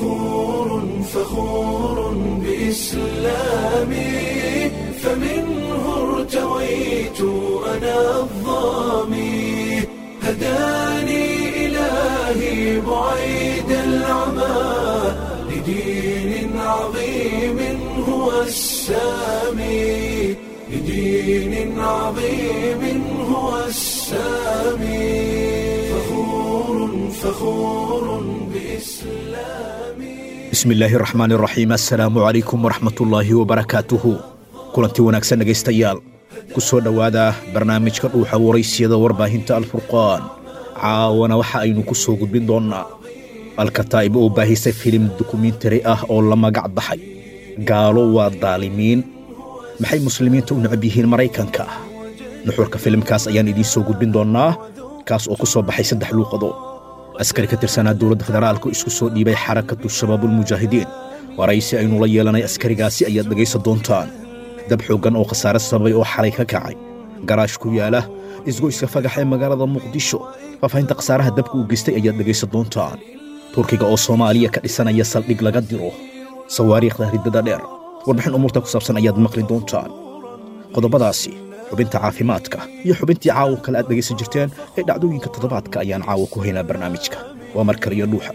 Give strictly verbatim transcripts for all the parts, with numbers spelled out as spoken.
فخور فخور بإسلامي فمنه ارتويت أنا الظامي هداني إلهي بعيد العمى لدين عظيم هو السامي لدين عظيم هو السامي فخور فخور بإسلامي بسم الله الرحمن الرحيم السلام عليكم ورحمة الله وبركاته kulanti wanaagsan dhegaystayaal ku soo dhowaada barnaamijka dhuuxa waraysyada warbaahinta alfurqaan caawana waxa aynu ku soo gudbin doonnaa alkataa'ib oo baahisay filim dokumentari ah oo la magac baxay gaalo waa daalimiin maxay muslimiinta u necab yihiin maraykanka nuxurka filimkaas ayaan idiin soo gudbin doonnaa kaas oo ku soo baxay saddex luuqadood askari ka tirsanaa dowladda federaalku isku soo dhiibay xarakatu shabaabulmujaahidiin waraysi aynu la yeelanay askarigaasi ayaad dhegaysan doontaan dab xooggan oo khasaare sababay oo xalay ka kacay garaash ku yaala isgoyska fagax ee magaalada muqdisho faafahinta khasaaraha dabka uu geystay ayaad dhegaysan doontaan turkiga oo soomaaliya ka dhisanaya saldhig laga diro sawaariikhda riddada dheer warbixin umuurta ku saabsan ayaad maqli doontaan qodobadaasi xubinta caafimaadka iyo xubintii caawa kale aad dhegaysan jirteen ee dhacdooyinka toddobaadka ayaan caawa ku haynaa barnaamijka waa mar kale iyo dhuuxa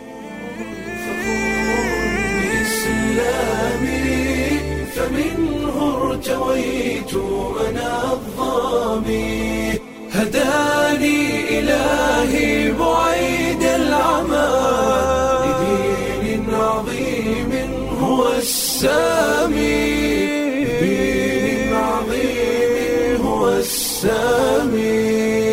ارتويت أنا الظامي هداني إلهي بعيد العمى لدين عظيم هو السامي لدين عظيم هو السامي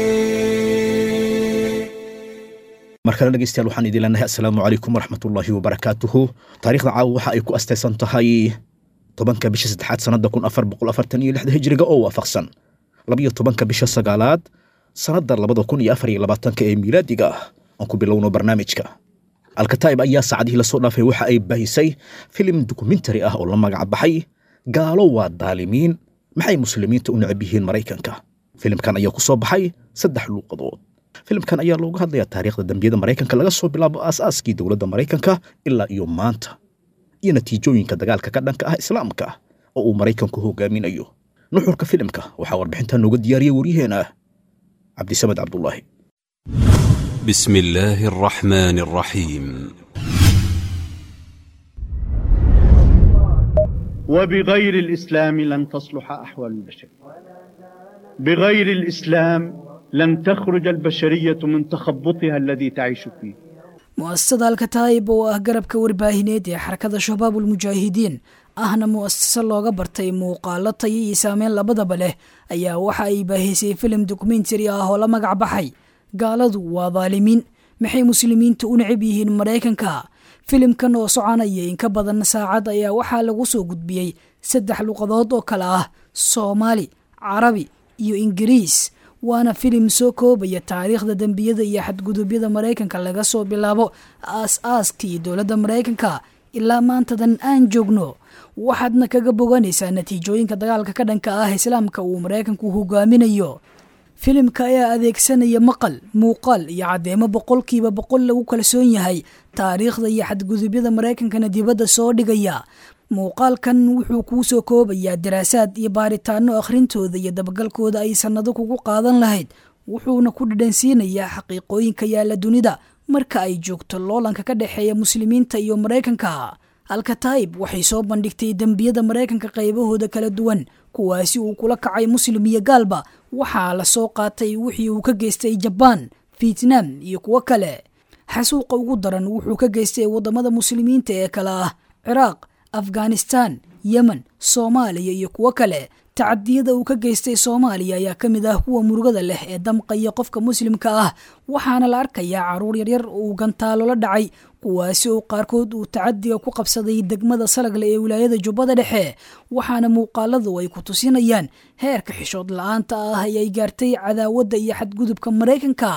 markale dhegaystayaal waxaan idin leenahay assalaamu calaykum waraxmatullaahi wabarakaatuhu taariikhda caawa waxa ay ku astaysan tahay tobanka bisha saddexaad sanada kun afar boqol afartan iyo lixda hijriga oo waafaqsan labiyo tobanka bisha sagaalaad sanada labada kun iyo afar iyo labaatanka ee miilaadiga ah aan ku bilowno barnaamijka alkataa'ib ayaa saacadihii lasoo dhaafay waxa ay baahisay filim dokumentari ah oo la magac baxay gaalo waa daalimiin maxay muslimiinta u necab yihiin maraykanka filimkan ayaa ku soo baxay saddex luuqadood filimkan ayaa looga hadlayaa taariikhda dambiyada maraykanka laga soo bilaabo aas-aaskii dowladda maraykanka ilaa iyo maanta iyo natiijooyinka dagaalka ka dhanka ah islaamka oo uu maraykanku hogaaminayo nuxurka filimka waxaa warbixinta nooga diyaariyay waryaheena cabdisamed cabdullaahi بسم الله الرحمن الرحيم وبغير الإسلام لن تصلح أحوال البشر بغير الإسلام لن تخرج البشرية من تخبطها الذي تعيش فيه mu'asasada alkataa'ib oo ah garabka warbaahineed ee xarakada shabaabulmujaahidiin ahna mu'asasa looga bartay muuqaalo tayo iyo saameyn labadaba leh ayaa waxa ay baahisay filim dokumentari ah oo la magac baxay gaaladu waa daalimiin maxay muslimiinta u necab yihiin maraykanka filimkan oo soconaya in ka badan saacad ayaa waxaa lagu soo gudbiyey saddex luqadood oo kale ah soomaali carabi iyo ingiriis waana filim soo koobaya taariikhda dembiyada iyo xadgudubyada maraykanka laga soo bilaabo aas-aaskii dowladda maraykanka ilaa maantadan aan joogno waxaadna kaga boganaysaa natiijooyinka dagaalka ka dhanka ah islaamka uu maraykanku hogaaminayo filimka ayaa adeegsanaya maqal muuqaal iyo caddeemo boqolkiiba boqol lagu kalsoon yahay taariikhda iyo xadgudubyada maraykankana dibadda soo dhigaya muuqaalkan wuxuu kuu soo koobayaa daraasaad iyo baaritaano akhrintooda iyo dabagalkooda ay sannado kugu qaadan lahayd wuxuuna ku dhadhansiinayaa xaqiiqooyinka yaalla dunida marka ay joogto loolanka ka dhexeeya muslimiinta iyo maraykanka alkataa'ib waxay soo bandhigtay dembiyada maraykanka qaybahooda kala duwan kuwaasi uu kula kacay muslim iyo gaalba waxaa la soo qaatay wixii uu ka geystay jabaan fietnam iyo kuwo kale xasuuqa ugu daran wuxuu ka geystay waddamada muslimiinta ee kale ah ciraaq afghanistan yemen soomaaliya iyo kuwo kale tacadiyada uu ka geystay soomaaliya ayaa ka mid ah kuwa murugada leh ee damqaya qofka muslimka ah waxaana la arkayaa caruur yaryar uu gantaalo la dhacay kuwaasi oo qaarkood uu tacadiga ku qabsaday degmada salagle ee wilaayada jubbada dhexe waxaana muuqaaladu ay ku tusinayaan heerka xishood la-aanta ah ay ay gaartay cadaawadda iyo xadgudubka maraykanka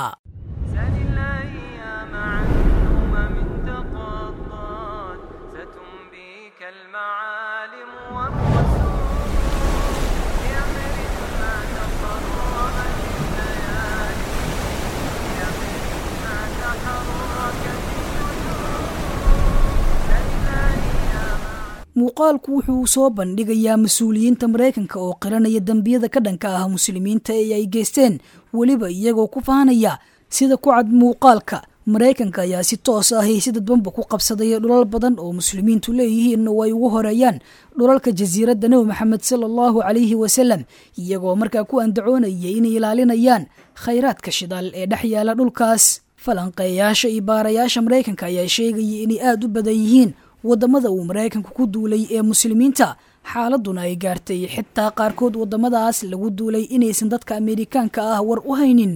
muuqaalku wuxuu soo bandhigayaa mas-uuliyiinta maraykanka oo qiranaya dembiyada ka dhanka ah muslimiinta ee ay geysteen weliba iyagoo ku faanaya sida ku cad muuqaalka maraykanka ayaa si toos ah si dadbanba ku qabsaday dhulal badan oo muslimiintu leeyihiin oo ay ugu horeeyaan dhulalka jasiiradda nabi maxamed sala allahu calayhi wasalam iyagoo markaa ku andacoonaya inay ilaalinayaan khayraadka shidaal ee dhex yaala dhulkaas falanqeeyaasha iyo baarayaasha maraykanka ayaa sheegaya inay aada u badan yihiin waddamada uu maraykanku ku duulay ee muslimiinta xaaladuna ay gaartay xitaa qaarkood waddamadaas lagu duulay inaysan dadka ameerikaanka ah war u haynin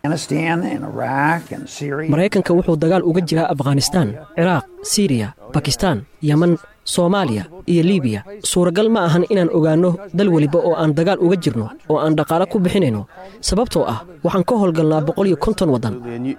maraykanka wuxuu dagaal uga jiraa afghanistaan ciraaq siiriya bakistaan yeman soomaaliya iyo libiya suuragal ma ahan inaan ogaanno dal weliba oo aan dagaal uga jirno oo aan dhaqaale ku bixinayno sababtoo ah waxaan ka howlgalnaa boqol iyo konton waddan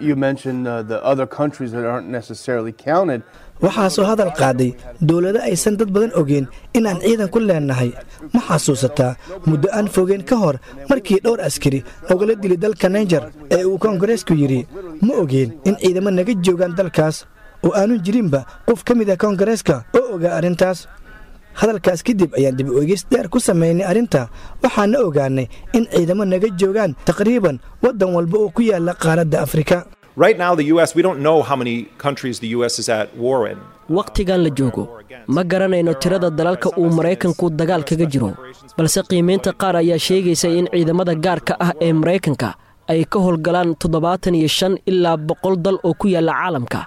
waxaa soo hadal qaaday dowlado aysan dad badan ogeen inaan ciidan ku leennahay ma xasuusataa muddo aan fogeen ka hor markii dhowr askari nogala dili dalka naijer ee uu koongareesku yidhi ma ogeen in ciidamo naga joogaan dalkaas oo aanu jirinba qof ka mid ah koongareeska oo ogaa arrintaas hadalkaas kadib ayaan dib oegis dheer ku samaynay arrinta waxaana ogaanay in ciidamo naga joogaan taqriiban waddan walba oo ku yaala qaaradda afrika Right now, the U S, we don't know how many countries the U S is at war in. waqtigan la joogo ma garanayno tirada dalalka uu maraykanku dagaal kaga jiro balse qiimaynta qaar ayaa sheegaysa in ciidamada gaarka ah ee maraykanka ay ka howlgalaan toddobaatan iyo shan ilaa boqol dal oo ku yaala caalamka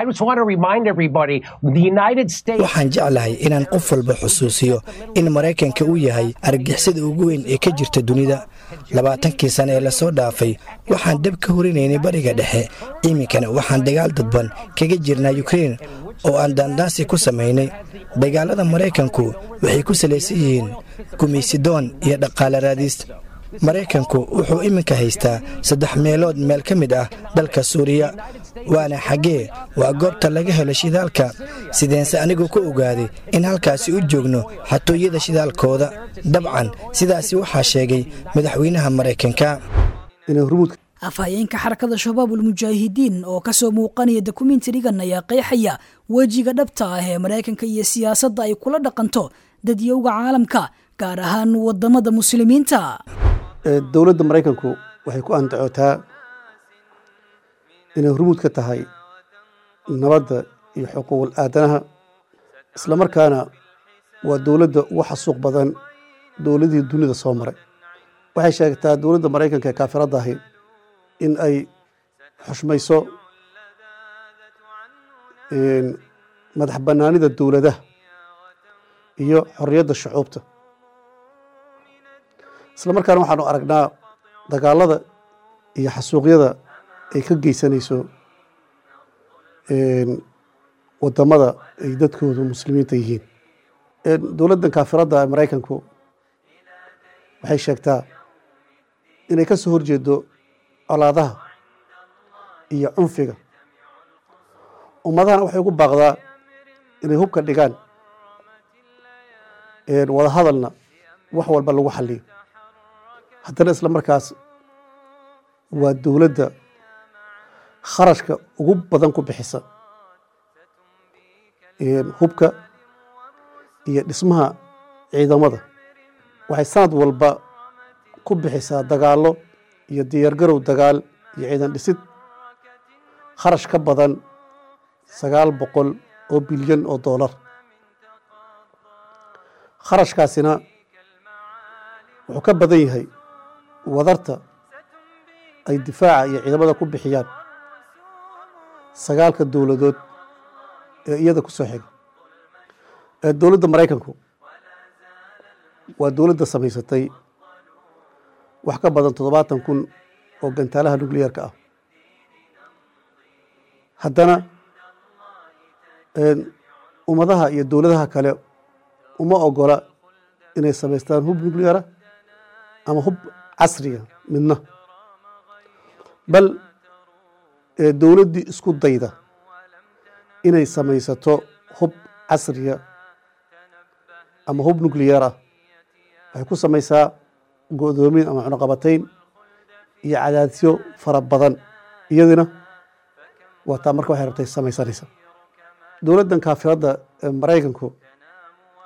waxaan jeclahay inaan qof walba xusuusiyo in maraykanka uu yahay argixisada ugu weyn ee ka jirta dunida labaatankii sane ee lasoo dhaafay waxaan dab ka horinaynay bariga dhexe iminkana waxaan dagaal dadban kaga jirnaa yukrein oo aan daandaansi ku samaynay dagaalada maraykanku waxay ku salaysan yihiin gumaysidoon iyo dhaqaale raadis maraykanku wuxuu iminka haystaa saddex meelood meel ka mid ah dalka suuriya waana xaggee waa goobta laga helo shidaalka sideense anigu ku ogaaday in halkaasi u joogno xatooyada shidaalkooda dabcan sidaasi waxaa sheegay madaxweynaha maraykanka afhayeenka xarakada shabaabul mujaahidiin oo ka soo muuqanaya dokumentarigan ayaa qeexaya wejiga dhabta ah ee maraykanka iyo siyaasadda ay kula dhaqanto dadyowga caalamka gaar ahaan waddamada muslimiinta dowladda maraykanku waxay ku andacootaa inay hormuud ka tahay nabadda iyo xuquuqul aadanaha isla markaana waa dowladda ugu xasuuq badan dowladihii dunida soo maray waxay sheegtaa dowladda maraykanka ee kaafiradda ahi in ay xushmayso madax bannaanida dowladaha iyo xorriyadda shucuubta isla markaana waxaanu aragnaa dagaalada iyo xasuuqyada ay ka geysanayso waddamada ay dadkoodu muslimiinta yihiin dowladdan kaafiradda ee maraykanku waxay sheegtaa inay ka soo horjeedo colaadaha iyo cunfiga ummadahana waxay ugu baaqdaa inay hubka dhigaan wada hadalna wax walba lagu xaliyo haddana isla markaas waa dowladda kharashka ugu badan ku bixisa hubka iyo dhismaha ciidamada waxay sanad walba ku bixisaa dagaallo iyo diyaargarow dagaal iyo ciidan dhisid kharash ka badan sagaal boqol oo bilyan oo doolar kharashkaasina wuxuu ka badan yahay wadarta ay difaaca iyo ciidamada ku bixiyaan sagaalka dowladood ee iyada ku soo xiga ee dowladda maraykanku waa dowladda samaysatay wax ka badan toddobaatan kun oo gantaalaha nuclearka ah haddana ummadaha iyo dowladaha kale uma ogola inay samaystaan hub nucleara ama hub casriga midna bal dowladdii isku dayda inay samaysato hub casriya ama hub nuclear ah waxay ku samaysaa go-doomin ama cunuqabatayn iyo cadaadisyo fara badan iyadina waa taa marka waxay rabtay samaysanaysa dowladdan kaafiradda ee maraykanku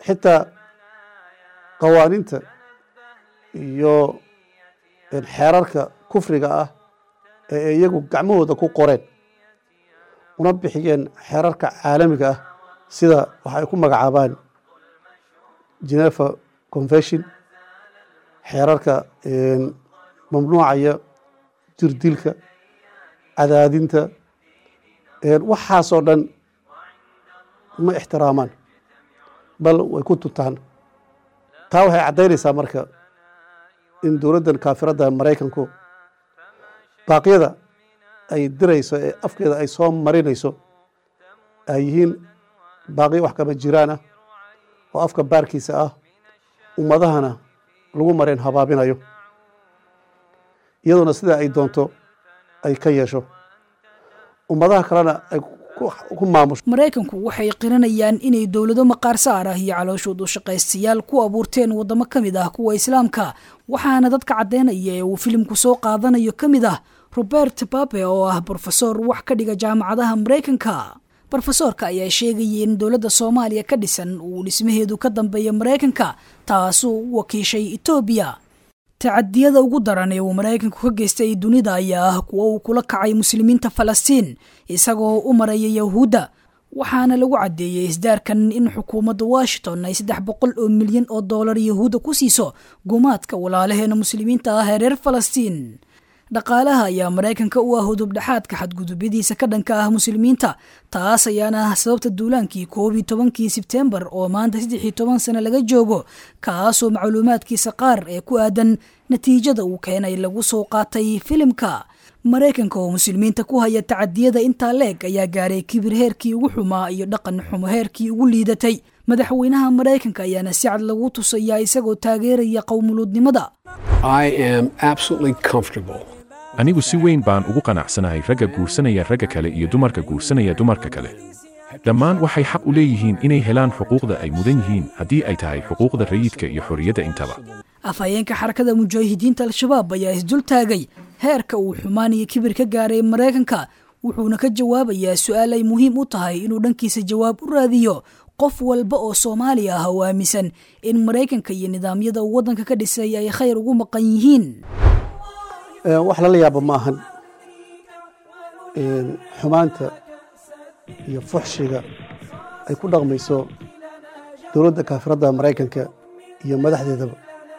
xitaa qawaaninta iyo xeerarka kufriga ah ee iyagu gacmahooda ku qoreen una bixiyeen xeerarka caalamiga ah sida waxa ay ku magacaabaan Geneva Convention, xeerarka mamnuucaya jirdilka, cadaadinta, waxaasoo dhan ma ixtiraamaan, bal way ku tuntaan. taa waxay caddaynaysaa marka in dowladdan kaafiradda maraykanku baaqyada ay dirayso ee afkeeda ay soo marinayso ay yihiin baaqyo wax kama jiraan ah oo afka baarkiisa ah, ummadahana lagu mareen habaabinayo, iyadoona sida ay doonto ay ka yeesho, ummadaha kalena ay ku maamusho. maraykanku waxay qiranayaan inay dowlado maqaar saar ah iyo calooshood u shaqaystayaal ku abuurteen wadamo ka mid ah kuwa islaamka, waxaana dadka caddeynaya ee uu filimku soo qaadanayo ka mid ah Robert Pape oo ah brofesor wax ka dhiga jaamacadaha maraykanka. brofesorka ayaa sheegayay in dowladda Soomaaliya ka dhisan uu dhismaheedu ka dambeeyo maraykanka, taasoo u wakiishay Itoobiya. tacadiyada ugu daran ee uu maraykanku ka geystay dunida ayaa ah kuwa uu kula kacay muslimiinta Falastiin isagoo u maraya Yahuuda, waxaana lagu cadeeyay isdaarkan in xukuumadda Washington ay saddex boqol oo milyan oo dollar Yahuuda ku siiso gumaadka walaalaheena muslimiinta ah ee reer Falastiin. dhaqaalaha ayaa maraykanka u ah hudub dhaxaadka xadgudubyadiisa ka dhanka ah muslimiinta, taas ayaana ah sababta duulaankii koob iyo tobankii Sebtembar oo maanta saddex iyo toban sano laga joogo, kaasoo macluumaadkiisa qaar ee ku aadan natiijada uu keenay lagu soo qaatay filimka. maraykanka oo muslimiinta ku haya tacadiyada intaa leeg ayaa gaaray kibir heerkii ugu xumaa iyo dhaqan xumo heerkii ugu liidatay. madaxweynaha maraykanka ayaana si cad lagu tusayaa isagoo taageeraya qowmuluudnimada. anigu si weyn baan ugu qanacsanahay ragga guursanaya ragga kale iyo dumarka guursanaya dumarka kale. dhammaan waxay xaq u leeyihiin inay helaan xuquuqda ay mudan yihiin haddii ay tahay xuquuqda rayidka iyo xorriyadda intaba. afhayeenka xarakada mujaahidiinta al-shabaab ayaa isdul taagay heerka uu xumaan iyo kibir ka gaaray maraykanka, wuxuuna ka jawaabayaa su-aal ay muhiim u tahay inuu dhankiisa jawaab u raadiyo qof walba oo Soomaali ah oo aaminsan in maraykanka iyo nidaamyada uu waddanka ka dhisay ay khayr ugu maqan yihiin. wax lala yaabo ma ahan xumaanta iyo fuxshiga ay ku dhaqmayso dowladda kaafiradda maraykanka iyo madaxdeedaba,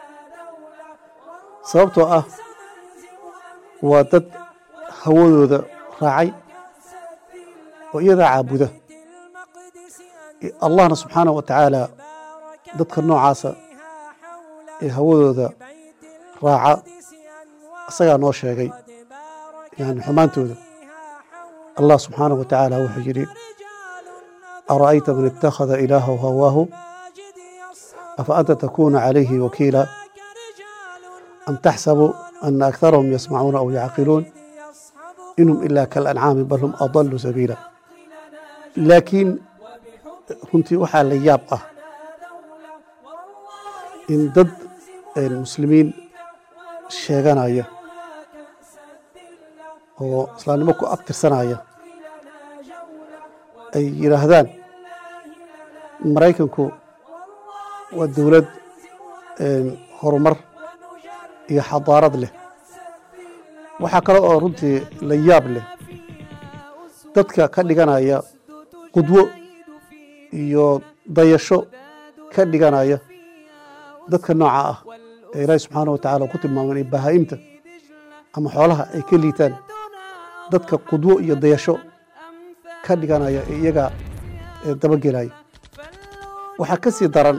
sababtoo ah waa dad hawadooda raacay oo iyadaa caabuda. allahna subxaanahu wa tacaala dadka noocaasa ee hawadooda raaca isagaa noo sheegay yani xumaantooda. allah subxaanahu wa tacaala wuxuu yidhi ara'ayta man ittakhada ilaahahu hawaahu afa anta takuuna calayhi wakiila am taxsabu ana akharahum yasmacuuna aw yacqiluun inhum ilaa kalancaami bal hum adallu sabiila. laakiin runtii waxaa la yaab ah in dad muslimiin sheeganaya oo islaamnimo ku abtirsanaya ay yidhaahdaan maraykanku waa dowlad horumar iyo xadaarad leh. waxaa kale oo runtii la yaab leh dadka ka dhiganaya qudwo iyo dayasho ka dhiganaya dadka nooca ah ee ilaahi subxaanahu wa tacaala ku tilmaamay inay bahaa'imta ama xoolaha ay ka liitaan, dadka qudwo iyo dayasho ka dhiganaya ee iyaga dabagelaya. waxaa ka sii daran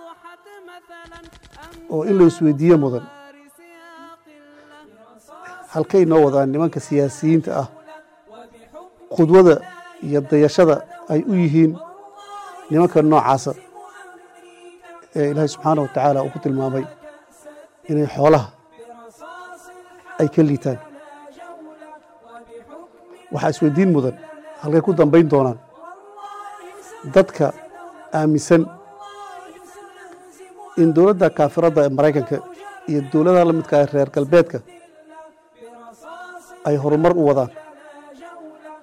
oo in la isweydiiye mudan, halkay noo wadaan nimanka siyaasiyiinta ah qudwada iyo dayashada ay u yihiin nimanka noocaasa ee ilaahay subxaanahu wa tacaala uu ku tilmaamay inay xoolaha ay ka liitaan. waxaa isweydiin mudan halkay ku dambayn doonaan dadka aaminsan in dowladda kaafiradda ee maraykanka iyo dowladaha la midka ah reer galbeedka ay horumar u wadaan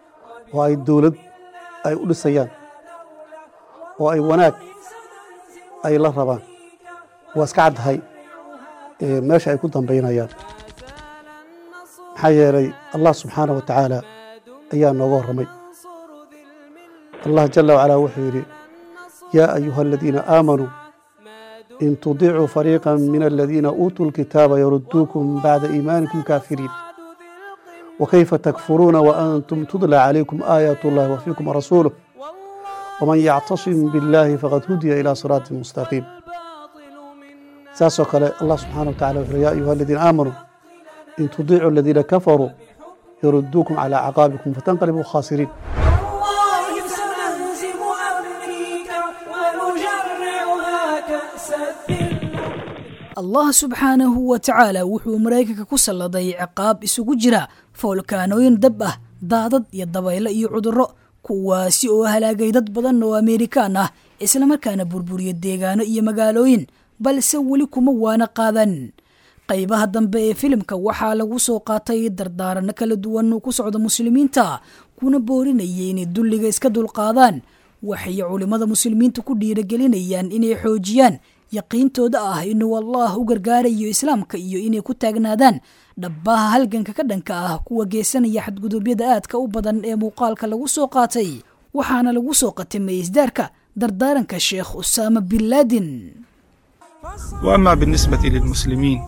oo ay dowlad ay u dhisayaan oo ay wanaag ay la rabaan waa iska caddahay meesha ay ku dambaynayaan. maxaa yeelay allah subxaanahu wa tacaala ayaa nooga warramay. allah jala wacalaa wuxuu yidhi yaa ayuha aladiina aamanuu in tudiicuu fariiqa min aladiina uutuu lkitaaba yarudduukum bacda iimaanikum kaafiriin wakayfa takfuruuna waantum tudla calaykum aayaat ullahi wafiikum rasuuluh waman yactasim biاllaahi faqad hudiya ilaa siraatin mustaqiim. saasoo kale allah subxaanahu wa tacala wuxuu yaa ayuha aladiina aamanuu in tudiicuu aladiina kafaruu yarudduukum calaa caqaabikum fatanqalibuu khaasiriin. allah subxaanahu wa tacaala wuxuu maraykanka ku salladay ciqaab isugu jira foolkaanooyin dab ah, daadad iyo dabaylo iyo cudurro, kuwaasi oo halaagay dad badan oo Ameerikaan ah islamarkaana burburiya deegaano iyo magaalooyin, balse weli kuma waana qaadan. qaybaha dambe ee filimka waxaa lagu soo qaatay dardaaranno kala duwan oo ku socda muslimiinta, kuna boorinayay inay dulliga iska dulqaadaan. waxay culimada muslimiinta ku dhiirigelinayaan inay xoojiyaan yaqiintooda ah inuu allah u gargaarayo islaamka iyo inay ku taagnaadaan dhabbaha halganka ka dhanka ah kuwa geesanaya xadgudubyada aadka u badan ee muuqaalka lagu soo qaatay. waxaana lagu soo qatimay isdaarka dardaaranka sheekh usaama bin laadin. وأما بالنسبة للمسلمين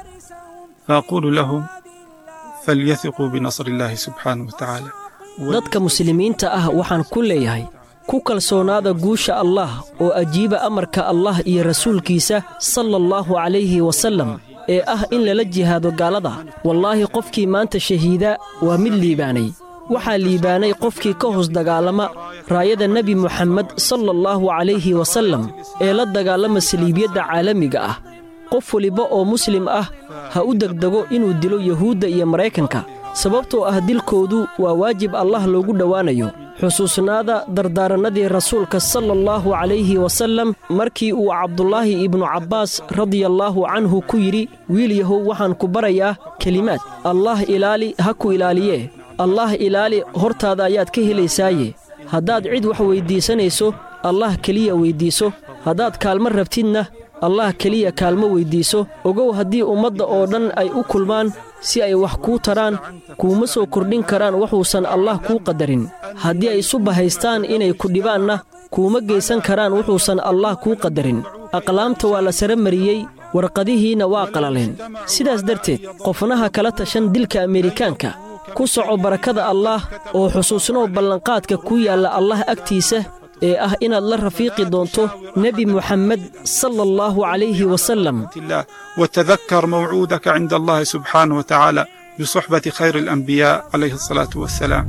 فأقول لهم فليثقوا بنصر الله سبحانه وتعالى. dadka muslimiinta ah waxaan ku leeyahay ku kalsoonaada guusha allah oo ajiiba amarka allah iyo rasuulkiisa sala allahu calayhi wasallam ee ah in lala jihaado gaalada. wallaahi qofkii maanta shahiida waa mid liibaanay. waxaa liibaanay qofkii ka hoos dagaalama raayada nebi moxamed sala allahu calayhi wasallam ee la dagaalama saliibiyadda caalamiga ah. qof waliba oo muslim ah ha u degdego inuu dilo yuhuudda iyo maraykanka, sababtoo ah dilkoodu waa waajib allah loogu dhowaanayo. xusuusnaada dardaarannadii rasuulka sala allahu calayhi wasallam markii uu cabdulaahi ibnu cabbaas radiyallaahu canhu ku yidhi, wiil yahow waxaan ku barayaa kelimaad, allah ilaali ha ku ilaaliyee. allah ilaali hortaada ayaad ka helaysaaye. haddaad cid wax weyddiisanayso allah keliya weyddiiso, haddaad kaalmo rabtidna allah keliya kaalmo weyddiiso. ogow haddii ummadda oo dhan ay u kulmaan si ay wax kuu taraan, kuuma soo kordhin karaan waxuusan allah kuu qadarin. haddii ay isu bahaystaan inay ku dhibaanna kuuma geysan karaan wuxuusan allah kuu qadarin. aqlaamta waa la sara mariyey, warqadihiinna waa qalaleen. sidaas darteed qofnaha kala tashan dilka Ameerikaanka. ku soco barakada allah oo xusuusnow ballanqaadka ku yaalla allah agtiisa ee ah inaad la rafiiqi doonto nebi moxamed sala allahu calayhi wasallam. وتذكر موعودك عند الله سبحانه وتعالى بصحبة خير الأنبياء عليه الصلاة والسلام.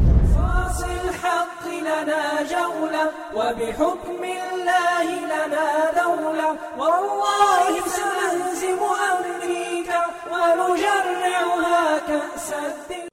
الحق لنا جولة وبحكم الله لنا دولة والله سنهزم أمريكا ونجرعها كأس الدين.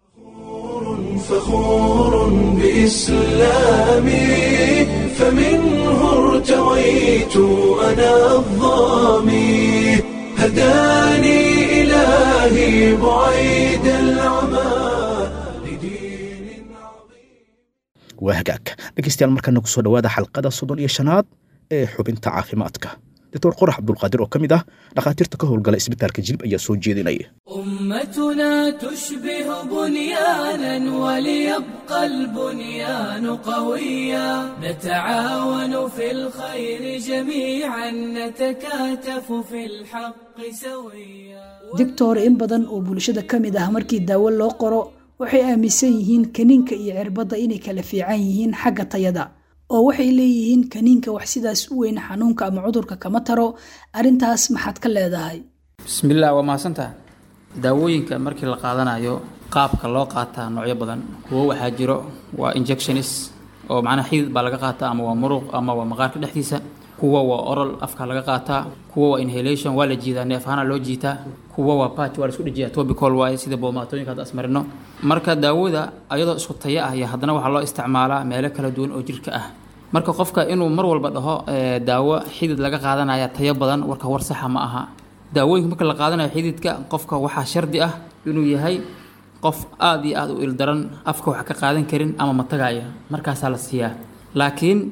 فخور بإسلامي فمنه ارتويت أنا الظامي هداني إلهي بعيد العمى لدين عظيم. وهجاك dhegeystayaal markana ku soo dhawaada xalqada soddon iyo shanaad ee xubinta caafimaadka. دكتور قرح عبد القادر وكمده دكاتره كهولغلا اسبيتالka jilib ayaa soo jeedinaya. أمتنا تشبه بنيانا وليبقى البنيان قويا نتعاون في الخير جميعا نتكاتف في الحق سويا. دكتور in badan oo bulshada kamid ah markii daawo loo qoro waxay aaminsan yihiin kaniinka iyo cirbada inay kala fiican yihiin xagga tayada, oo waxay leeyihiin kaniinka wax sidaas u weyn xanuunka ama cudurka kama taro. arintaas maxaad ka leedahay? bismillaah, waa mahadsantahay. daawooyinka markii la qaadanayo qaabka loo qaataa noocyo badan. kuwo waxaa jiro waa injections oo macnaha xidid baa laga qaataa, ama waa muruq ama waa maqaarka dhexdiisa. kuwo waa oral afka laga qaataa, kuwo waa inhalation waa la jiidaa, neef ahaan loo jiitaa. kuwo waa patch waa la isku dhijiyaa, topical waaye sida boomaatooyinka hadda asmarino. marka daawada ayadoo isku tayo ah iyo haddana waxaa loo isticmaalaa meelo kala duwan oo jirka ah. marka qofka inuu mar walba dhaho daawo xidid laga qaadanaya tayo badan, warka war saxa ma aha. daawooyinka marka la qaadanayo xididka qofka waxaa shardi ah inuu yahay qof aad iyo aad u ildaran, afka wax ka qaadan karin ama matagaya, markaasaa la siiyaa. laakiin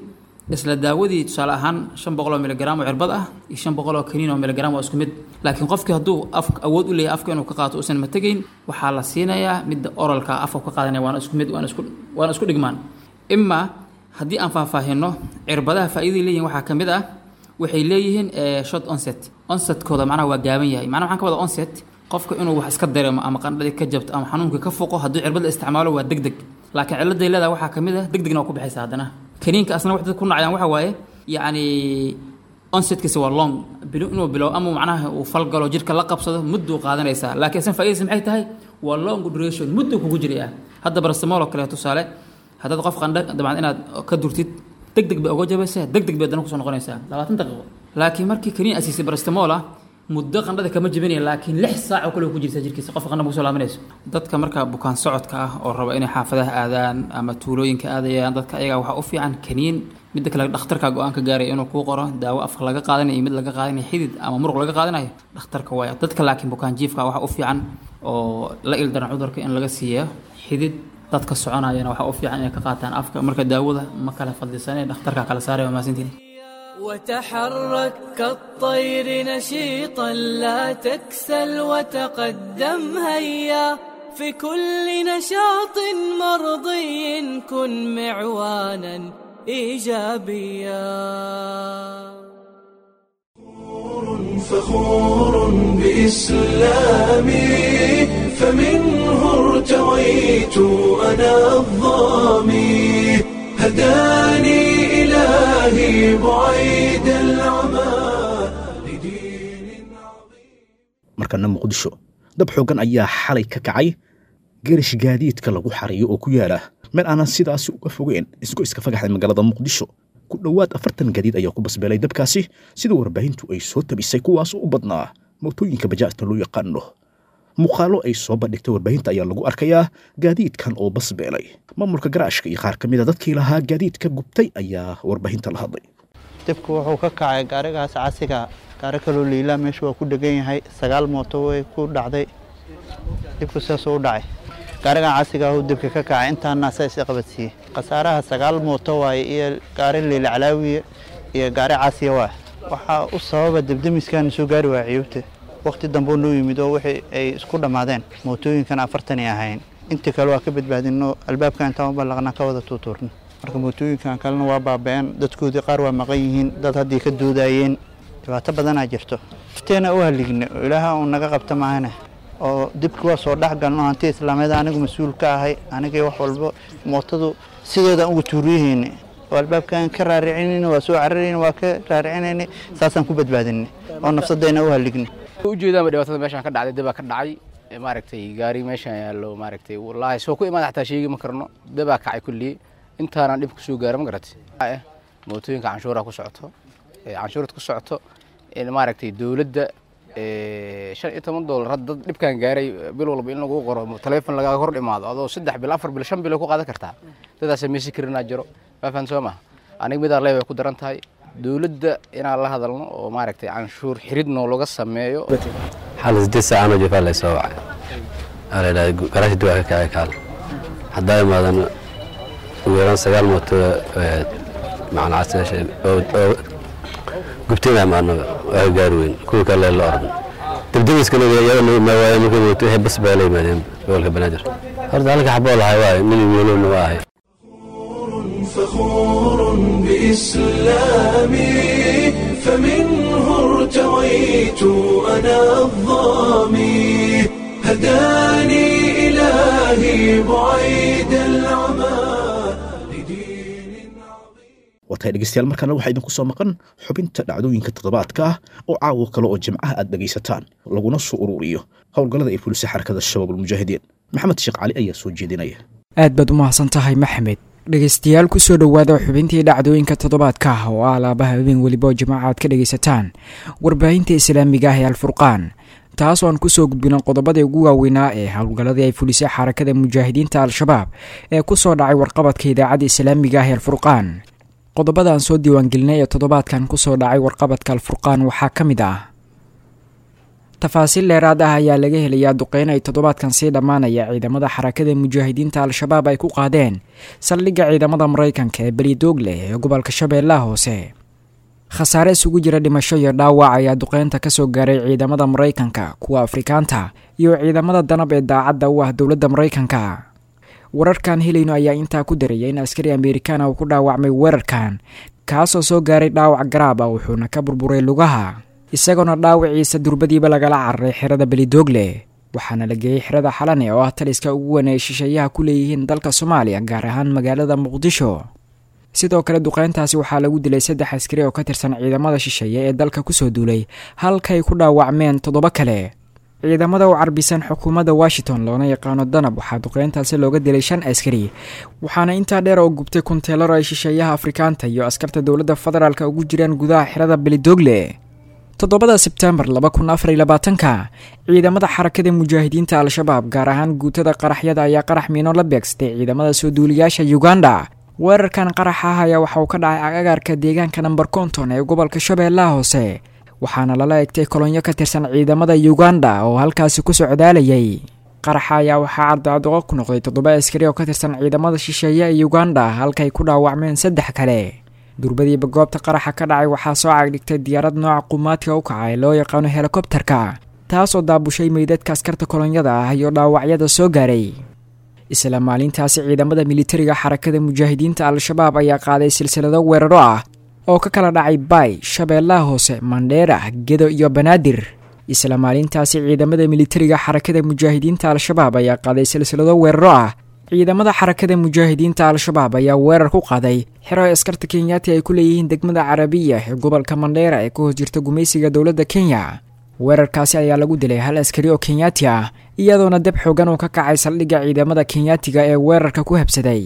isla daawadii tusaale ahaan shan boqol oo miligram oo cirbad ah iyo shan boqol oo kaniin oo miligram waa isku mid laakiin qofkii hadduu af awood u leeyahay afka inuu ka qaato uusan matagayn waxaa la siinayaa midda oralka afka ka qaadanaya waana isku mid waana isku waana isku dhigmaan ima haddii aan faahfaahino cirbadaha faa'iidada leeyihiin waxaa ka mid ah waxay leeyihiin short onset onsetkooda macnaha waa gaaban yahay macnaha waxaan ka wada onset qofka inuu wax iska dareemo ama qandhadii ka jabto ama xanuunka ka foqo hadduu cirbad la isticmaalo waa degdeg laakiin ciladay leedahay waxaa ka mid ah degdegna waa ku baxaysa haddana kaniinka asna wax dadka ku nacayaan waxa waaye yacni onsetkiisa waa long bilo inuu bilow ama macnaha uu falgalo jirka la qabsado mudduu qaadanaysaa laakiin san faa'iidaysa maxay tahay waa long duration mudduu kugu jiraya hadda paracetamol oo kale tusaale haddaad qof qandha dabcan inaad ka durtid degdeg bay uga jabaysaa degdeg bay haddana kusoo noqonaysaa labaatan daqiiqo laakiin markii kaniin asiisay paracetamol ah muddo qandhada kama jebinaya laakiin lix saac oo kale ku jirta jirkiisa qofka qandha kusoo laabanayso dadka marka bukaan socodka ah oo raba inay xaafadaha aadaan ama tuulooyinka aadayaan dadka ayaga waxaa u fiican kaniin midda kale dhakhtarka go-aan ka gaaraya inuu kuu qoro daawo afka laga qaadanayo iyo mid laga qaadanayo xidid ama muruq laga qaadanayo dhakhtarka waaya dadka laakiin bukaan jiifka waxaa u fiican oo la ildaran cudurka in laga siiyo xidid dadka soconayana waxaa u fiican inay ka qaataan afka marka daawada ma kala fadlisanay dhakhtarka kala saaray waa maasantiin وتحرك كالطير نشيطا لا تكسل وتقدم هيا في كل نشاط مرضي كن معوانا إيجابيا فخور بإسلامي فمنه ارتويت أنا الظامي هداني إلهي بعيد العمى markana muqdisho dab xoogan ayaa xalay ka kacay garish gaadiidka lagu xariyo oo ku yaala meel aanan sidaasi uga fogeyn isku iska fagaxday magaalada muqdisho ku dhowaad afartan gaadiid ayaa ku basbeelay dabkaasi sida warbaahintu ay soo tabisay kuwaas u badnaa mootooyinka bajaajta loo yaqaano muuqaalo ay soo bandhigtay warbaahinta ayaa lagu arkayaa gaadiidkan oo basbeelay maamulka garaashka iyo qaar ka mid a dadkii lahaa gaadiidka gubtay ayaa warbaahinta la hadlay dibku wuxuu ka kacay gaarigaas casiga gaari kaloo liilaa meesha waa ku dhegan yahay sagaal mooto way ku dhacday dibku saasuu u dhacay gaarigan casiga uu dibka ka kacay intaana saas i qabadsiiyey khasaaraha sagaal mooto waaye iyo gaari liila calaawiye iyo gaari casiya waa waxaa u sababa debdemiskan soo gaari waa ciyubta waqti dambe noo yimid oo wixii ay isku dhamaadeen mootooyinkan afartan ay ahayn inta kale waa ka badbaadino albaabka intaan balaqna ka wada tuuturno marka mootooyinkan kalena waa baabeen dadkoodii qaar waa maqan yihiin dad haddii ka doodayeen dhibaato badanaa jirto ifteena u haligna ilaaha uu naga qabta maahane oo dibka waa soo dhex galno hanti islaameed anigu mas-uul ka ahay anigii wax walba mootadu sideedaan ugu tuuriyahayna oo albaabkaan ka raaricinayna waa soo cararayna waa ka raaricinayna saasaan ku badbaadinay oo nafsadayna u halignay ujeedama dhibaatada meeshaan ka dhacday dibaa ka dhacay maaragtay gaari meeshaan yaallo maaragtay wallaahi soo ku imaad xataa sheegi ma karno dibaa kacay kulliye intaanaan dhib ku soo gaaro ma garatay mootooyinka canshuuraha ku socoto canshuurad ku socoto maaragtay dowladda shan iyo toban doolar hadda dad dhibkaan gaaray bil walba in lagu qoro taleefon lagaaga hor dhimaado adoo saddex bil afar bil shan bil ku qaadan kartaa dadaas meesi karinaa jiro waa fahan soo maha aniga midaa leeyahay ku daran tahay dowladda inaan la hadalno oo maaragtay canshuur xiridno laga sameeyo xalas disa ama jafaa la soo wacay alaa garaash duwa ka kacay kaal hadaa maadan weeran sagaal mooto macna casashay oo gubtina maana waa gaarweyn kuwa kale la ordan dibdibis kale iyada ma waaya markay mooto hay bas baalay maadeen gobolka banaadir horta halka xaboo lahay waay nin weelona waa فخور بإسلامي فمنه ارتويت أنا الظامي هداني إلهي بعيد العمى watay dhegeystayaal markana waxaa idinku soo maqan xubinta dhacdooyinka toddobaadka ah oo caawo kale oo jimcaha aad dhegaysataan laguna soo ururiyo howlgallada ay fulisay xarakada shabaab ulmujaahidiin maxamed sheekh cali ayaa soo jeedinaya aad baad u mahadsan tahay maxmed dhegaystayaal ku soo dhowaada xubintii dhacdooyinka toddobaadka ah oo ah laabaha habeen weliba oo jimcaha aad ka dhegaysataan warbaahinta islaamiga ah ee alfurqaan taas oo aan ku soo gudbino qodobadii ugu waaweynaa ee howlgalladii ay fulisay xarakada mujaahidiinta al-shabaab ee ku soo dhacay warqabadka idaacadda islaamiga ah ee alfurqaan qodobada aan soo diiwaangelinay ee toddobaadkan ku soo dhacay warqabadka alfurqaan waxaa ka mid ah tafaasiil dheeraad ah ayaa laga helayaa duqeyn ay toddobaadkan sii dhammaanaya ciidamada xarakada mujaahidiinta al-shabaab ay ku qaadeen saldhigga ciidamada maraykanka ee beledoogle ee gobolka shabeellaha hoose khasaare isugu jira dhimasho iyo dhaawac ayaa duqeynta ka soo gaaray ciidamada maraykanka kuwa afrikaanta iyo ciidamada danab ee daacadda u ah dowladda maraykanka wararkan helayno ayaa intaa ku daraya in askari amerikaan uu ku dhaawacmay weerarkan kaasoo soo gaaray dhaawac garaab ah wuxuuna ka burburay lugaha isagoona dhaawiciisa durbadiiba lagala cararay xerada beledoogle waxaana la geeyey xerada xalane oo ah taliska ugu weyn ee shisheeyaha ku leeyihiin dalka soomaaliya gaar ahaan magaalada muqdisho sidoo kale duqeyntaasi waxaa lagu dilay saddex askari oo ka tirsan ciidamada shisheeye ee dalka kusoo duulay halkay ku dhaawacmeen toddoba kale ciidamada u carbisan xukuumadda washington loona yaqaano danab waxaa duqeyntaasi looga dilay shan askari waxaana intaa dheer oo gubtay kunteelaro ay shisheeyaha afrikaanta iyo askarta dowladda federaalka ugu jiraan gudaha xerada beledoogle toddobada sebtembar laba kun afar iyo labaatanka ciidamada xarakada mujaahidiinta al-shabaab gaar ahaan guutada qaraxyada ayaa qarax miino la beegsatay ciidamada soo duuliyaasha uganda weerarkan qarax ah ayaa waxa uu ka dhacay agaarka deegaanka namber konton ee gobolka shabeellaha hoose waxaana lala egtay kolonyo ka tirsan ciidamada uganda oo halkaasi ku socdaalayay qaraxa ayaa waxaa cadaadoqo ku noqday toddoba askari oo ka tirsan ciidamada shisheeye ee uganda halkay ku dhaawacmeen saddex kale durbadiiba goobta qaraxa ka dhacay waxaa soo cagdhigtay diyaarad nooca qumaadka u kaca ee loo yaqaano helikobtarka taasoo daabushay meydadka askarta kolonyada ah iyo dhaawacyada soo gaaray isla maalintaasi ciidamada militariga xarakada mujaahidiinta al-shabaab ayaa qaaday silsilado weeraro ah oo ka kala dhacay bay shabeellaha hoose mandheera gedo iyo banaadir isla maalintaasi ciidamada militariga xarakada mujaahidiinta al-shabaab ayaa qaaday silsilado weeraro ah ciidamada xarakada mujaahidiinta al-shabaab ayaa weerar ku qaaday xero ay askarta kenyaati ay ku leeyihiin degmada carabiya ee gobolka mandheera ee ku hoos jirta gumaysiga dowladda kenya weerarkaasi ayaa lagu dilay hal askari oo kenyaati ah iyadoona dab xoogan uu ka kacay saldhigga ciidamada kenyaatiga ee weerarka ku habsaday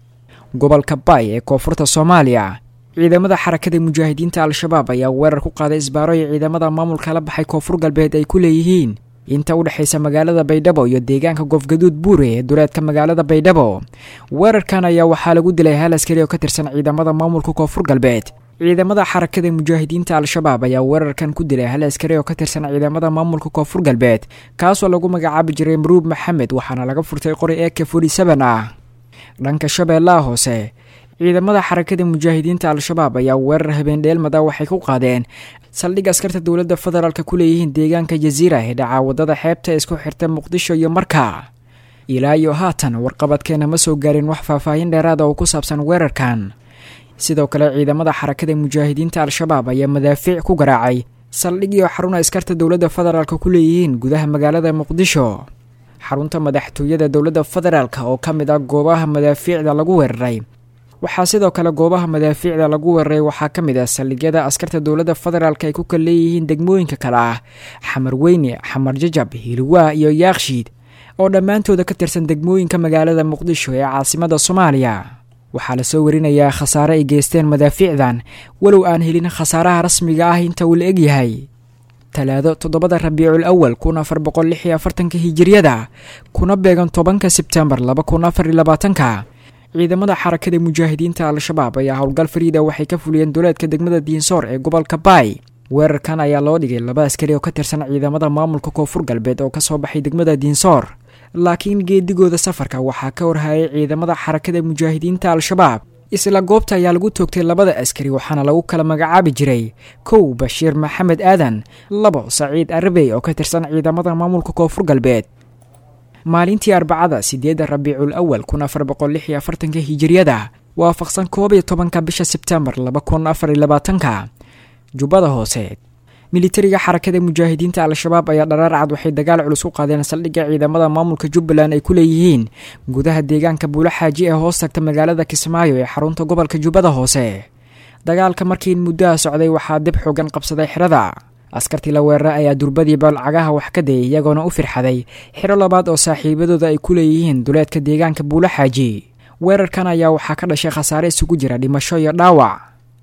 gobolka bay ee koonfurta soomaaliya ciidamada xarakada mujaahidiinta al-shabaab ayaa weerar ku qaaday isbaaro ay ciidamada maamulka la baxay koonfur galbeed ay ku leeyihiin inta u dhexaysa magaalada baydhabo iyo deegaanka goofgaduud buure ee duleedka magaalada baydhabo weerarkan ayaa waxaa lagu dilay hal askari oo ka tirsan ciidamada maamulka koonfur galbeed ciidamada xarakada mujaahidiinta al-shabaab ayaa weerarkan ku dilay hal askari oo ka tirsan ciidamada maamulka koonfur galbeed kaasoo lagu magacaabi jiray maruub maxamed waxaana laga furtay qori e k forty seven ah dhanka shabeellaha hoose ciidamada xarakada mujaahidiinta al-shabaab ayaa weerar habeendheelmada waxay ku qaadeen saldhig askarta dowladda federaalka ku leeyihiin deegaanka jaziira ee dhacaa wadada xeebta isku xirta muqdisho iyo marka ilaa iyo haatan warqabadkeena ma soo gaarin wax faahfaahin dheeraada oo ku saabsan weerarkan sidoo kale ciidamada xarakada mujaahidiinta al-shabaab ayaa madaafiic ku garaacay saldhig iyo xarun askarta dowladda federaalka ku leeyihiin gudaha magaalada muqdisho xarunta madaxtooyada dowladda federaalka oo ka mid ah goobaha madaafiicda lagu weeraray waxaa sidoo kale goobaha madaafiicda lagu weeraray waxaa ka mid ah saldhigyada askarta dowladda federaalka ay ku kala leeyihiin degmooyinka kale ah xamar weyne xamar jajab hiilwaa iyo yaakshiid oo dhammaantooda ka tirsan degmooyinka magaalada muqdisho ee caasimada soomaaliya waxaa lasoo warinayaa khasaare ay geysteen madaafiicdan walow aan helin khasaaraha rasmiga ah inta uu la egyahay talaado toddobada rabiicul awal kun afar boqol lix iyo afartanka hijiriyada kuna beegan tobanka sebtembar laba kun afar iyo labaatanka ciidamada xarakada mujaahidiinta al-shabaab ayaa howlgal fariida waxay ka fuliyeen duleedka degmada diinsoor ee gobolka baay weerarkan ayaa loo dhigay laba askari oo ka tirsan ciidamada maamulka koonfur galbeed oo kasoo baxay degmada diinsoor laakiin geedigooda safarka waxaa ka warhayay ciidamada xarakada mujaahidiinta al-shabaab isla goobta ayaa lagu toogtay labada askari waxaana lagu kala magacaabi jiray kow bashiir maxamed aadan labo saciid arabey oo ka tirsan ciidamada maamulka koonfur galbeed maalintii arbacada sideedda rabiicul awal kun afar boqol lix iyo afartanka hijiriyada waafaqsan koob iyo tobanka bisha sebtembar laba kun afar iyo labaatanka jubbada hoose militariga xarakada mujaahidiinta al-shabaab ayaa dharaar cad waxay dagaal culus ku qaadeen saldhigga ciidamada maamulka jubbaland ay ku leeyihiin gudaha deegaanka buulo xaaji ee hoos tagta magaalada kismaayo ee xarunta gobolka jubbada hoose dagaalka markii muddaha socday waxaa dib xoogan qabsaday xerada askartii la weeraray ayaa durbadiiba lacagaha wax ka dayay iyagoona u firxaday xero labaad oo saaxiibadooda ay ku leeyihiin duleedka deegaanka buulo xaaji weerarkan ayaa waxaa ka dhashay khasaare isugu jira dhimasho iyo dhaawac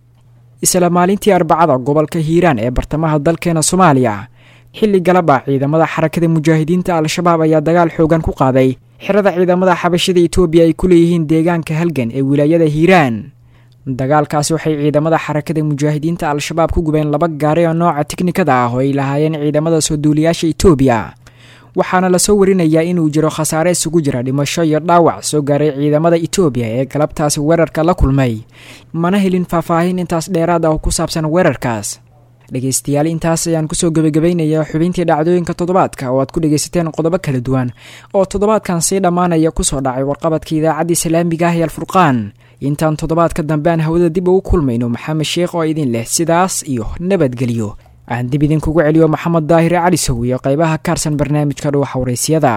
isla maalintii arbacada gobolka hiiraan ee bartamaha dalkeena soomaaliya xilli galaba ciidamada xarakada mujaahidiinta al-shabaab ayaa dagaal xoogan ku qaaday xerada ciidamada xabashida etoobiya ay ku leeyihiin deegaanka halgan ee wilaayada hiiraan dagaalkaasi waxay ciidamada xarakada mujaahidiinta al-shabaab ku gubeen laba gaari oo nooca tiknikada ah oo ay lahaayeen ciidamada soo duuliyaasha etoobiya waxaana lasoo warinayaa inuu jiro khasaare isugu jira dhimasho iyo dhaawac soo gaaray ciidamada etoobiya ee galabtaasi weerarka la kulmay mana helin faahfaahin intaas dheeraad ah oo ku saabsan weerarkaas dhegaystayaal intaas ayaan kusoo gebagabaynayaa xubintii dhacdooyinka toddobaadka oo aad ku dhegaysateen qodobo kala duwan oo toddobaadkan sii dhammaanaya kusoo dhacay warqabadka idaacadda islaamiga ah ee alfurqaan intaan toddobaadka dambe aan hawada dib ugu kulmayno maxamed sheekh oo idin leh sidaas iyo nabadgelyo aan dib idinkugu celiyo maxamed daahir cali sow iyo qaybaha kaarsan barnaamijka dhuuxa waraysyada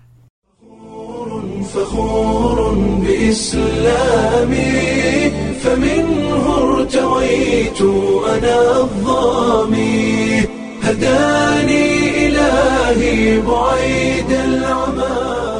فخور بإسلامي فمنه ارتويت أنا الظامي هداني إلهي بعيد العمى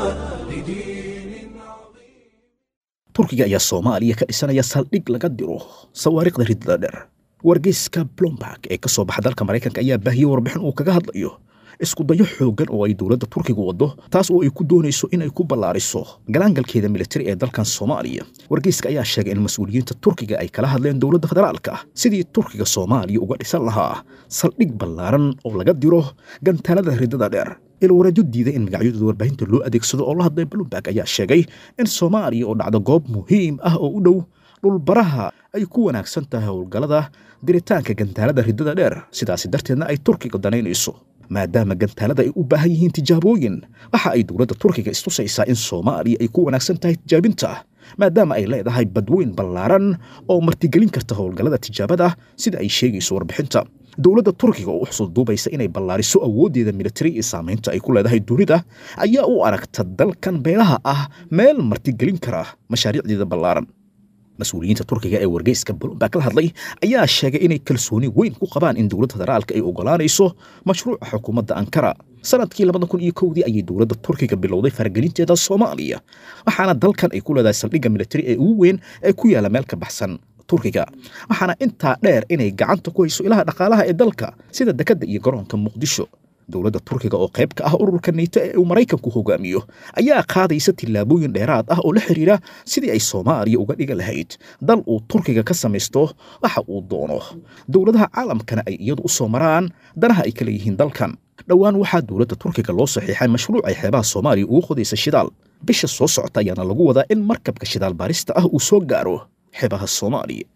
turkiga ayaa soomaaliya ka dhisanaya saldhig laga diro sawaariikhda ridada dheer wargeyska Bloomberg ee ka soo baxa dalka Mareykanka ayaa baahiyay warbixin uu kaga hadlayo isku dayo xoogan oo ay dawladda Turkiga wado taas oo ay ku doonayso in ay ku ballaariso galaangalkeeda military ee dalkan Soomaaliya wargeyska ayaa sheegay in mas'uuliyiinta Turkiga ay kala hadleen dawladda federaalka sidii Turkiga Soomaaliya uga dhisan lahaa saldhig ballaaran oo laga diro gantaanada ridada dheer ilwarajo diiday in magacyadooda warbaahinta loo adeegsado oo la hadlay Bloomberg ayaa sheegay in Soomaaliya oo dhacdo goob muhiim ah oo u dhow dhulbaraha ay ku wanaagsan tahay howlgalada diritaanka gantaanada ridada dheer sidaas darteedna ay Turkiga danaynayso maadaama gantaalada ay u baahan yihiin tijaabooyin waxa ay dawladda Turkiga istusaysaa in Soomaaliya ay ku wanaagsan tahay tijaabinta maadaama ay leedahay badweyn ballaaran oo martigelin karta howlgalada tijaabada sida ay sheegayso warbixinta dawladda Turkiga oo xusud duubaysa inay ballaariso awoodeeda military ee saameynta ay ku leedahay dunida ayaa u aragta dalkan beelaha ah meel martigelin kara mashaariicdeeda ballaaran mas'uuliyiinta Turkiga ee wargeyska Bloomberg la hadlay ayaa sheegay inay kalsooni weyn ku qabaan in dawladda federaalka ay ogolaanayso mashruuca xukuumadda Ankara sanadkii laba kun iyo kow ayay dawladda Turkiga bilowday faragelinteeda Soomaaliya waxaana dalkan ay ku leedahay saldhigga military ee ugu weyn ee ku yaala meel ka baxsan Turkiga waxaana intaa dheer inay gacanta ku hayso ilaha dhaqaalaha ee dalka sida dekadda iyo garoonka Muqdisho dawladda Turkiga oo qayb ka ah ururka NATO ee uu Mareykanku hogaamiyo ayaa qaadaysa tilaabooyin dheeraad ah oo la xiriira sidii ay Soomaaliya uga dhigan lahayd dal uu Turkiga ka samaysto waxa uu doono dawladaha caalamkana ay iyadu u soo maraan danaha ay kala yihiin dalkan dhawaan waxaa dawladda Turkiga loo saxiixay mashruuc ay xeebaha Soomaaliya ugu qodaysa shidaal bisha soo socota ayaana lagu wadaa in markabka shidaal baarista ah uu soo gaaro xeebaha Soomaaliya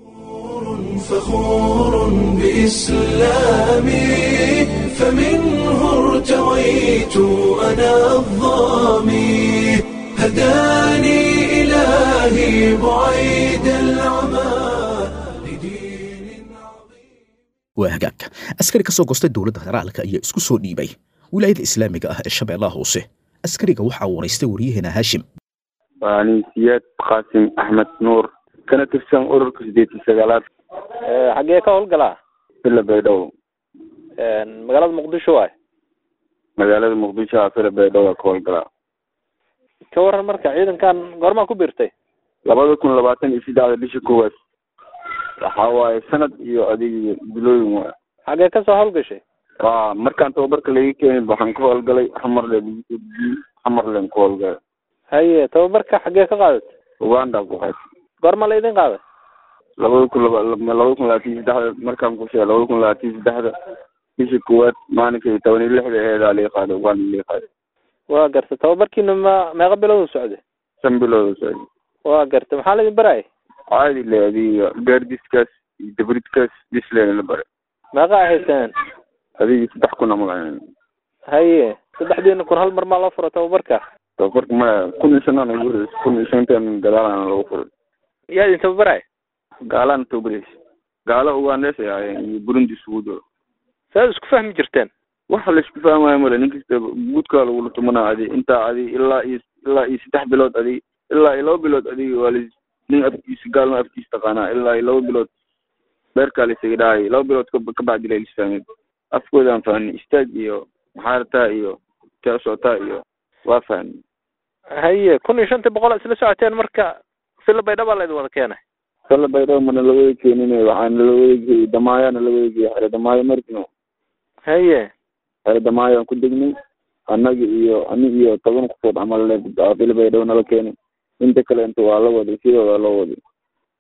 فخور بإسلامي فمنه ارتويت أنا الظامي هداني إلهي بعيد العمى وهجاك askari ka soo goostay dawladda federaalka ayaa isku soo dhiibay wilaayada islaamiga ah ee Shabeellaha Hoose askariga waxa uu wareystay wariyahena Hashim waani Siyaad Qaasim Ahmed Nuur kana tirsan ururka sideed iyo sagaalaad xagee ka howlgalaa fila Baydhabo magaalada Muqdisho waay magaalada Muqdisho fila Baydhabo ka howlgalaa ka waran marka ciidankan goorma ku biirtay laba kun iyo labaatan iyo saddex bisha koowaad waxa waaye sanad iyo adig bilooyin waa xagee ka soo howlgashay waa markaan tababarka laga keenay waxaan ka howlgalay Xamarle Xamarle ka howlgalay haye tababarka xagee ka qaadatay Uganda ku qaaday goorma la idin qaaday laba kun laba kun labaatan iyo saddex markaan ku sheegay laba kun labaatan iyo saddex bisha koowaad maalinka toban iyo lix ee la qaaday Uganda la qaaday waa gartay tababarkiina ma meeqa bilood u socday shan bilood u socday waa gartay maxaa la idin baray caadi leeyahay gaardiskas dibridkas disleen la baray meeqa haysan adiga saddex kun ama haye saddexdiina kun hal mar ma la furo tababarka tababarka ma kun shan aan ugu kun shan tan galaan loo furo yaa idin tababaray gaalaan tababaray gaala Uganda iyo Burundi suudo saa isku fahmi jirteen waxa la isku fahmayo male ninkasta gudka lagu lutumana adi inta adi ilaa ilaa saddex bilood adi ilaa laba bilood adi waa nin afkiisa gaalna afkiisa taqaana ilaa laba bilood beerka la isaga dhaay laba bilood ka bacdi la isfahamay afkoodaan fahmay istaag iyo maxaarta iyo taasota iyo waa fahmay haye kun iyo shan boqol isla socoteen marka fila Baydhabo la wada keenay fila Baydhabo mana la wada keenay waxaan la wada damaayana la wada xira damaayo markino haye xira damaayo ku dignay annaga iyo ani iyo toban qofood amal la fila Baydhabo nala keenay inta kale inta waa la wada sidoo waa la wada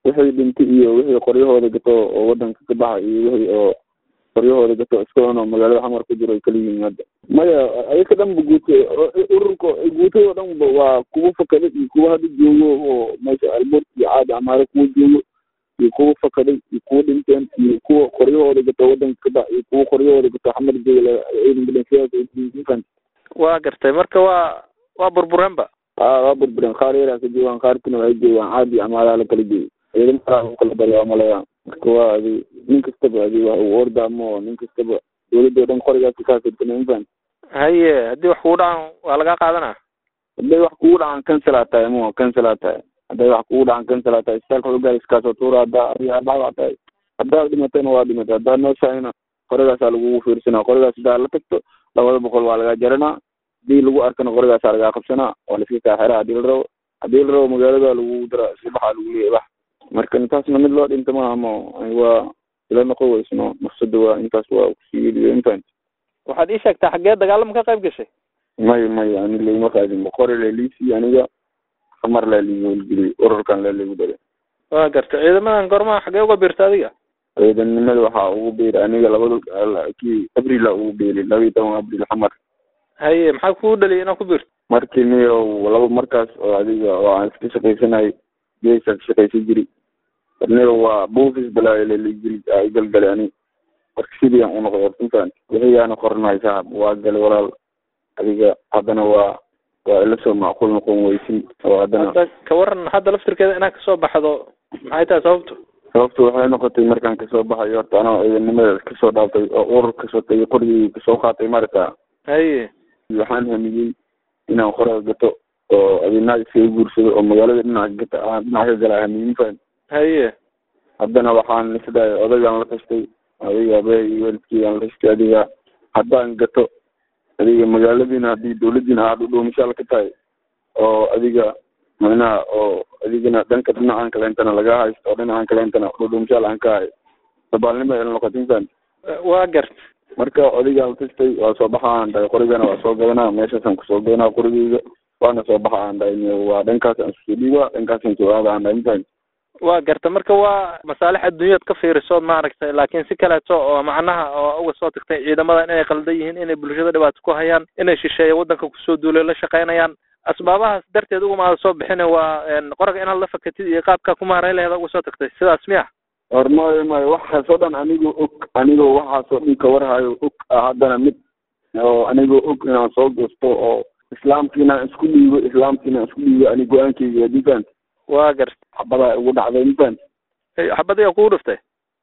wixii dhintay iyo wixii qoryahooda gato oo wadanka ka baxa iyo wixii oo qoryahooda gato iskoona magaalada xamar ku jiro ay kala yihiin hadda maya ayaka dhanba guuto ururka guutadoo dhanba waa kuwa fakaday iyo kuwa hadda joogo oo meesha alboort iyo caadi amaare kuwa joogo iyo kuwa fakaday iyo kuwa dhinteen iyo kuwa qoryahooda gato wadanka ka baxa iyo kuwa qoryahooda gato xamar jooga ciidan badan waa gartay marka waa waa burburenba waa burburen qaar yaraa ka joogaan qaarkina waxay joogaan caadi amaaraha la kala joogo ciidan maraa u kala baryaa malaya marka waa adi nin kastaba adi wax uu ordaamo nin kastaba dowladda o dhan qorigaas kaasirtana infan haye haddii wax kugu dhacan waa lagaa qaadanaa hadday wax kugu dhacan cancelaa tahay mo cancelaa tahay hadday wax kugu dhacan cancelaa tahay isbitaalka xogaal iskaasoo tuura haddaa adiga dhaawac tahay haddaad dhimatayna waa dhimatay haddaad nooshahayna qorigaasaa lagugu fiirsanaa qorigaas haddaa la tagto labada boqol waa lagaa jaranaa hadii lagu arkana qorigaasaa lagaa qabsanaa waa la iska kaa xeraa hadii la rabo hadii la rabo magaalada lagu dara isku baxaa lagu leeyahy wax marka intaasna mid loo dhinta maaha mo waa ila noqon weysno nafsada waa intaas waa kusiiyeliyo infant waxaad ii sheegtaa xaggee dagaalama ka qayb gashay may may ani laguma qaadin boqori laliisi aniga xamar laligu welgeliy ururkan laligu dhalay waa garta ciidamadan gormaha xaggee uga biirta adiga ciidanimada waxaa ugu biiray aniga labada kii abrila ugu biiray laba iyo toban abril xamar haye maxaa kugu dhaliyay inaad ku biirto markii niyo laba markaas oo adiga oo aan iska shaqaysanay geesaa ka shaqaysan jiri niyo waa buufis balaayo laligeli aa igalgalay ani marka sidii aan unoqday ortintan wixii aana qoranahay saaxab waa galay walaal adiga haddana waa waa ila soo macquul noqon weysin oo haddana hadda ka waran hadda laftirkeeda inaad kasoo baxdo maxay tahay sababto sababtu waxay noqotay markaan kasoo baxayo horta anoo ciidanimada kasoo dhaaftay oo urur kasoo tagay qorigii kasoo qaatay marata haye waxaan hamiyey inaan qoraga gato oo adinaag iskaga guursado oo magaalada dhinaca gata aan dhinac ka gala hamiyin faan haye haddana waxaan isdahay odagaan la tashtay adiga abeey iyo waalidkii aan la tashtay adiga haddaan gato adiga magaaladiina haddii dawladdiina aada u dhoomishaal ka tahay oo adiga macnaha oo adigana dhanka dhinacan kaleentana laga haysto oo dhinacan kaleentana dhudhumishaal aan ka hay dabaalnimo ila noqotin faan waa gart marka odigaan la tashtay waa soo baxa aan dhahay qorigana waa soo gadanaa meeshaasaan kusoo gadanaa qorigeyga waana soo baxa aan dhahay waa dhankaas aan kusoo dhiiba dhankaasaan joogaada aan dhahay mafahant waa garta marka waa masaalix adduunyaad ka fiirisood maaragtay laakiin si kaleeto oo macnaha oo uga soo tagtay ciidamadan inay qaldan yihiin inay bulshada dhibaato ku hayaan inay shisheeye waddanka kusoo duulay la shaqaynayaan asbaabahaas darteed ugamaada soo bixina waa qoraga inaad la fakatid iyo qaabkaa ku maarayn laheed uga soo tagtay sidaas miya hor maayo maayo waxaasoo dhan anigoo og anigoo waxaasoo dhan ka warhayo og ah haddana mid oo anigoo og inaan soo goosto oo islaamkiina isku dhiibo islaamkiina isku dhiibo ani go-aankeyga mafahant waa gart xabadaa igu dhacday mafahant xabad ayaa kugu dhuftay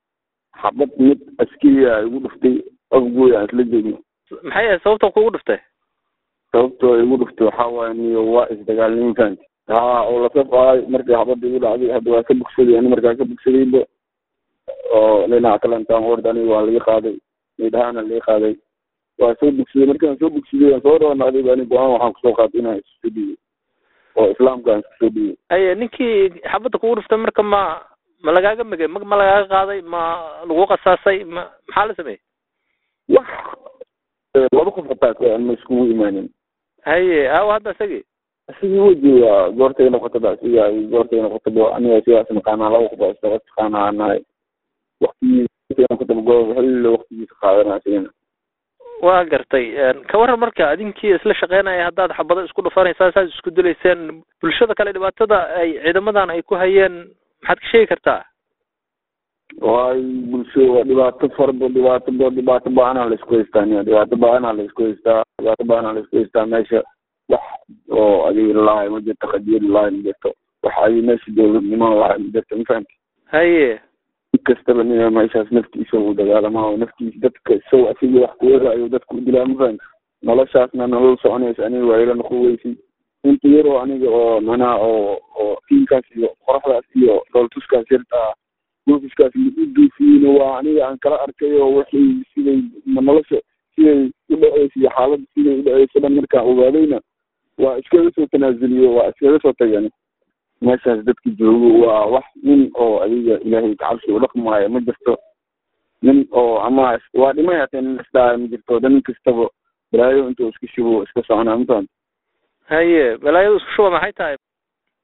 xabad mid askariya igu dhuftay afgooy aan isla joogno maxay ahayd sababta kugu dhuftay sababtoo igu dhuftay waxaa waaye niyo waa isdagaalnimo mafahant haa oo lasaf ahay markii xabada igu dhacday hadda waa ka bogsaday ani markaa ka bogsadayba oo dhinaca kalentaan ord aniga waa laga qaaday midhahaana laga qaaday waa soo bogsaday markaan soo bogsaday aan soo dhawanaaday ani go-aan waxaan kusoo qaatay inaan iskusoo dhiibo oo islaamka aan iskusoo dhiibo aye ninkii xabadda kugu dhuftay marka ma ma lagaaga megay ma ma lagaaga qaaday ma lagu qasaasay ma maxaa la sameeyey wax laba qof hataa ma iskugu imaanin haye hawa hadda isagii isigii wejiga goortay noqotaba isiga goortay noqotaba aniga sidaas naqaanaa laba qof isdaba taqaanaa nahay waktigiisa noqotaba goob xilli waktigiisa qaadanaa isigana waa gartay ka waran marka idinkii isla shaqeynaya haddaad xabado isku dhufanaysaa saad isku dilayseen bulshada kale dhibaatada ay ciidamadan ay ku hayeen maxaad ka sheegi kartaa waay bulsho waa dhibaato farba dhibaato ba dhibaato ba-anaa la isku haystaa niya dhibaato ba-anaa la isku haystaa dhibaato ba-anaa la isku haystaa meesha wax oo adiga lalahay ma jirto qadiyad lalahay ma jirto wax adi meesha dowladnimo lalahay ma jirto mafahamti haye kastaba nia meeshaas naftiisa u dagaalama naftiisa dadka isago asiga wax kuwada ayuu dadka u dilaa mafahamti noloshaasna nolol soconaysa aniga waa ila noqon weysi inta yar oo aniga oo manaa oo oo tiinkaas iyo qoraxdaas iyo dhooltuskaas yartaa duufiskaas lagu duufiyeyna waa aniga aan kala arkay oo waxay siday nolosha siday u dhaceysa iyo xaaladda siday u dhaceysa dhan markaan ogaadayna waa iskaga soo tanaasuliyo waa iskaga soo tagani meeshaas dadka joogo waa wax nin oo adiga ilaahay gacabsi u dhaqmaayo ma jirto nin oo ama waa dhimay hatee nin isdhaayo ma jirto nin kastaba balaayo intuu iska shubo iska soconaa mafahanta haye balaayada isku shuba maxay tahay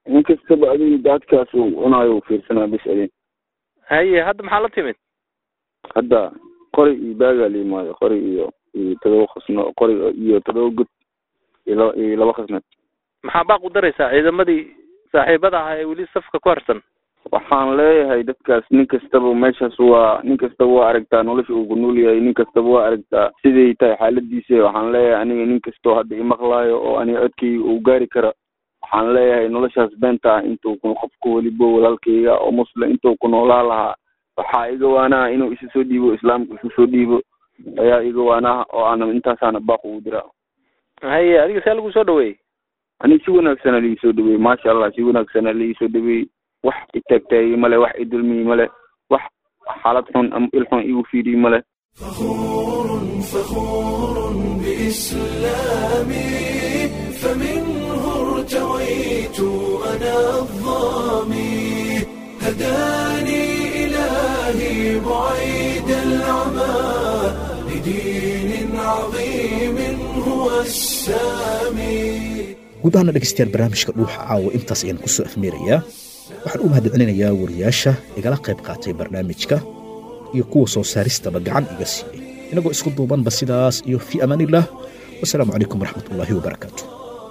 nin kastaba adiga daadkaas uu cunaayo uu fiirsanaa bis adin haye hadda maxaa la timid hadda qori iyo baagaa la yimaado qori iyo iyo todoba khasno qori iyo todoba gud iyo iyo laba khasnad maxaa baaq u daraysaa ciidamadii saaxiibada ahaa ee weli safka ku harsan waxaan leeyahay dadkaas nin kastaba meeshaas waa nin kastaba waa aragtaa nolosha uu ku nool yahay nin kastaba waa aragtaa siday tahay xaaladiisa waxaan leeyahay aniga nin kastoo hadda imaqlaayo oo aniga codkayga uu gaari kara waxaan leeyahay noloshaas beenta ah intuu ku qofku weliba walaalkayga oo muslim intuu ku noolaa lahaa waxaa iga waanaha inuu isu soo dhiibo islaamka isu soo dhiibo ayaa iga waanaha oo aanan intaasaana baaq ugu diraa haye adiga see lagu soo dhaweeyey aniga si wanaagsanaa laii soo dhaweeyey maasha allah si wanaagsanaa laii soo dhaweeyey wax itaagtaagay male wax idulmiyey male wax xaalad xun ama il xun igu fiiriyey male فخور فخور بإسلامي فمنه ارتويت أنا الظامي هداني إلهي بعيد العمى لدين عظيم هو السامي guud ahaana dhegeystayaal barnaamijka dhuuxa caawa intaas ayaan kusoo afmeerayaa waxaan u mahadcelinayaa wariyaasha igala qayb qaatay barnaamijka iyo kuwa soo saaristaba gacan iga siiyey inagoo isku duubanba sidaas iyo fii amaanillaah wasalaamu calaykum waraxmatullaahi wabarakaatu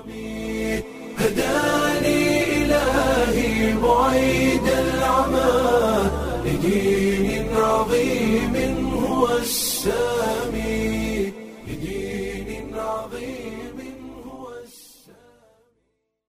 هداني إلهي بعيد العمى لدين عظيم هو السامي